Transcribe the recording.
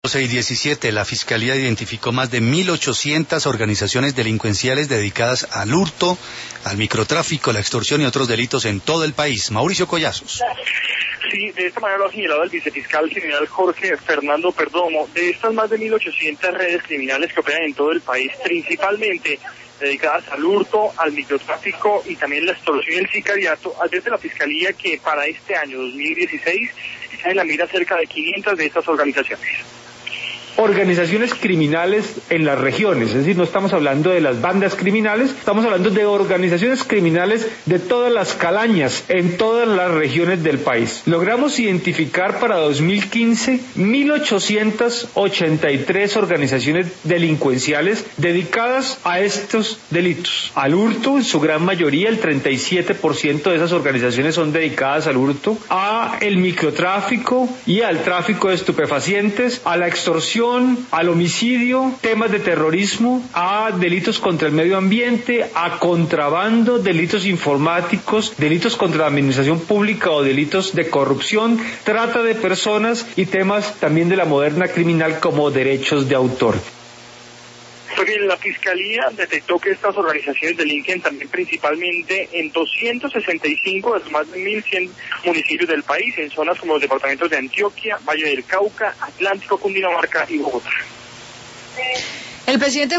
6:17, la Fiscalía identificó más de 1.800 organizaciones delincuenciales dedicadas al hurto, al microtráfico, la extorsión y otros delitos en todo el país. Mauricio Collazos. Sí, de esta manera lo ha señalado el vicefiscal general Jorge Fernando Perdomo. De estas más de 1.800 redes criminales que operan en todo el país, principalmente dedicadas al hurto, al microtráfico y también la extorsión y el sicariato, advierte la Fiscalía que para este año 2016 está en la mira cerca de 500 de estas organizaciones. Organizaciones criminales en las regiones, es decir, no estamos hablando de las bandas criminales, estamos hablando de organizaciones criminales de todas las calañas, en todas las regiones del país. Logramos identificar para 2015 1.883 organizaciones delincuenciales dedicadas a estos delitos. Al hurto, en su gran mayoría, el 37% de esas organizaciones son dedicadas al hurto, a el microtráfico y al tráfico de estupefacientes, a la extorsión, al homicidio, temas de terrorismo, a delitos contra el medio ambiente, a contrabando, delitos informáticos, delitos contra la administración pública o delitos de corrupción, trata de personas y temas también de la moderna criminal como derechos de autor. Porque la Fiscalía detectó que estas organizaciones delinquen también principalmente en 265 de los más de 1.100 municipios del país, en zonas como los departamentos de Antioquia, Valle del Cauca, Atlántico, Cundinamarca y Bogotá. El presidente